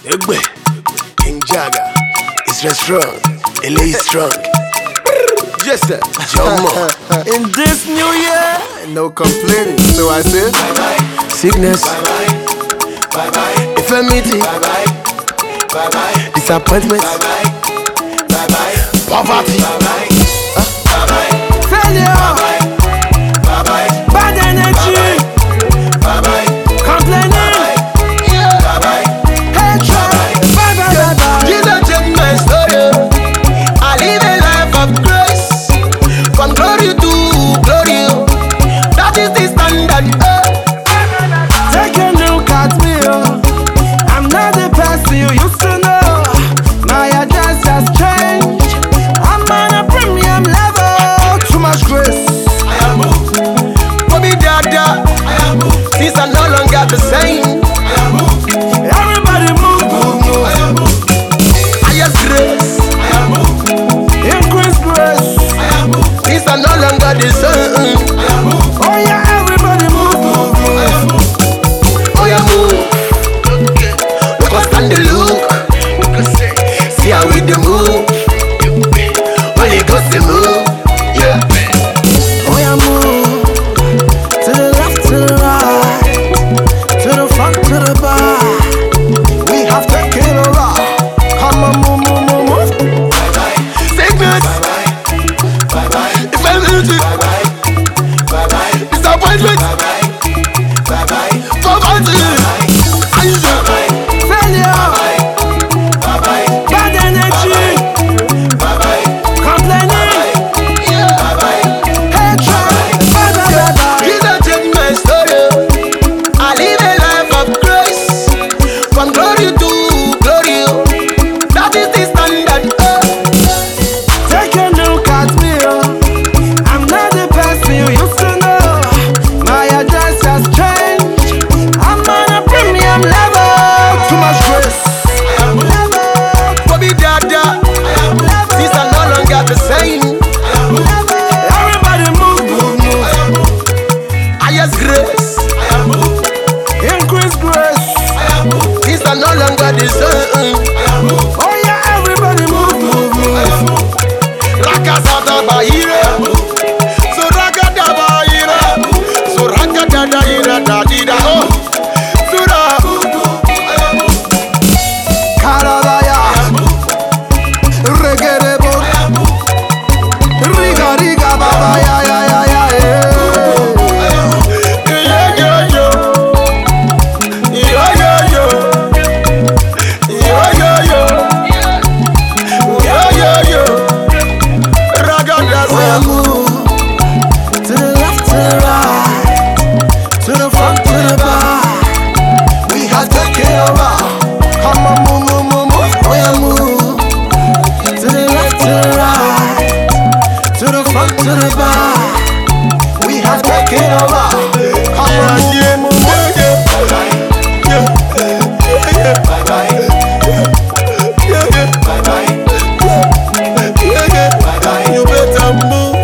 Egbe, King Jaga, it's strong, LA is strong. Just Jomo. In this new year, no complaining. So I say, Bye bye, sickness. Bye bye, bye bye, infirmity. Bye bye, bye bye, disappointment. Bye bye, bye bye, poverty. Bye bye, bye bye, failure. Bye bye, bye bye, Bad energy. bye bye, Complaining. bye bye. Hatred. Bye bye, bye bye. Jesus changed my story. I live a life of grace, from glory to glory. That is the standard. Take a look at me, oh. I'm not the person you used to know. My address has changed. I'm on a premium level. Too much grace. I am moved. Bobby Dada. I am moved. Things are no longer the same. I am moved. Everybody move, move, move. I am moved. Highest grace. I am moved. Increase grace. I am moved. Things are no longer the same. I am moved. Oh yeah, everybody move, move, move. I am moved. Oh yeah, move. Look us stand the look. See how we the move. Holy Ghost the move. Yeah. Oh yeah, move. To the left, to the right, to the front, to the back. We have taken over. Come on, move, move, move, move. Bye bye. Sickness. Bye bye. Bye bye. Infirmity. Bye bye. Bye bye. Disappointment. Bye bye. Bye bye. Poverty. Anger. Failure. Bye bye. Bad energy. Bye bye. Complaining. Bye bye. Hatred. Bye bye, bye bye. Jesus changed my story. I live a life of grace, from glory to glory. That is the standard. Take a look at me, oh. I'm not the person you used to know. My address has changed. I'm on a premium level. Too much grace. I am moved. Bobby Dada. I am moved. Things are no longer the same. I am moved. Everybody move, move, move. I am moved. Highest grace. I am moved. Increase grace. I am moved. Things are no longer the same. I am moved. Oh yeah, everybody move, move, move. I am moved. Rakasada Bahira. So Rakada Bahira. So Rakada Bahira Dadida. Oh. Sura. I am moved. Karabaya. I am moved. Regerebo. I am moved. Riga, riga, baba, ya, ya, ya, ya, yeah. Oh yeah, move. To the left, to the right, to the front, to the back. We have taken over. Come on, move, move, move, move. Oh yeah, move. To the left, to the right, to the front, to the back. We have taken over. Come on, move, move, move. You better move.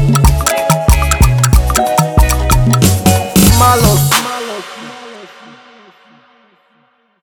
Malos.